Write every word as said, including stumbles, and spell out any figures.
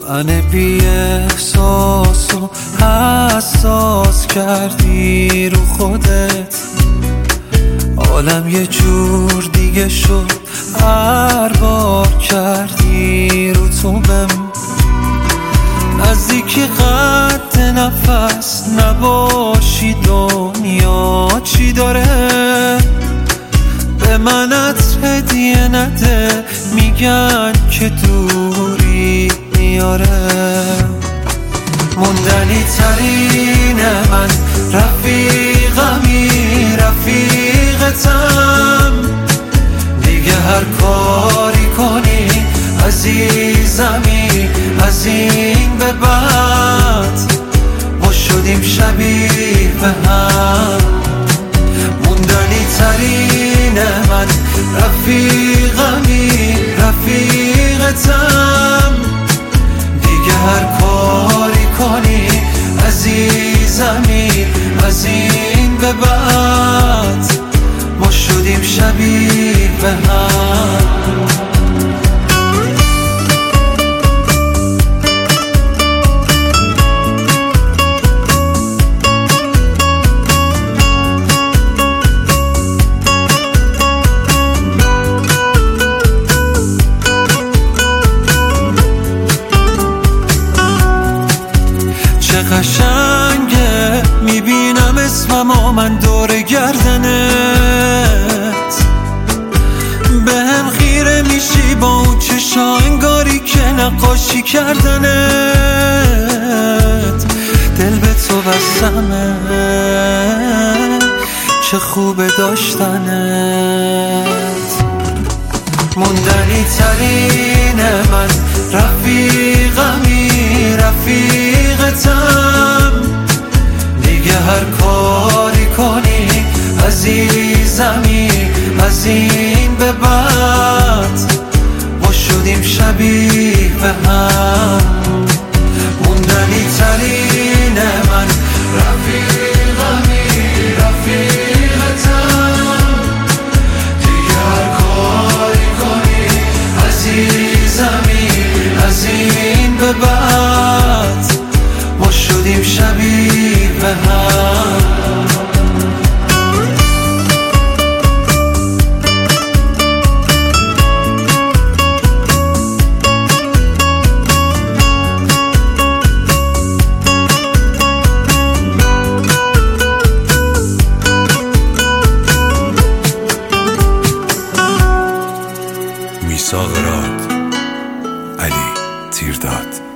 من بی احساس و حساس کردی رو خودت، عالم یه جور دیگه شد هر بار کردی رو تو بهم. نزدیکی قد نفس نباشی دنیا چی داره، به من عطر هدیه نده میگن که دوری میاره. موندنی ترین من رفیقمی رفیقتم، دیگه هر کاری کنی عزیزمی از این به بعد ما شدیم شبیه به هم. موندنی ترین من رفیقمی رفیقتم، دیگه هر کاری کنی عزیزمی از این به بعد ما شدیم شبیه به هم. چه قشنگه میبینم اسمم من دور گردنت، به هم خیره میشی با اون چشا انگاری که نقاشی کردنت. دل به تو بستمه چه خوبه داشتنت. موندنی ترین من رفیقمی رفیقتم، دیگه هر کاری کنی عزیزمی از این به بعد ما شدیم شبیه به هم. موندنی ترین من رفیقمی رفیقتم، دیگه هر کاری کنی عزیزمی از این به بعد ما شدیم شبیه به هم. میثاق راد، علی تیرداد.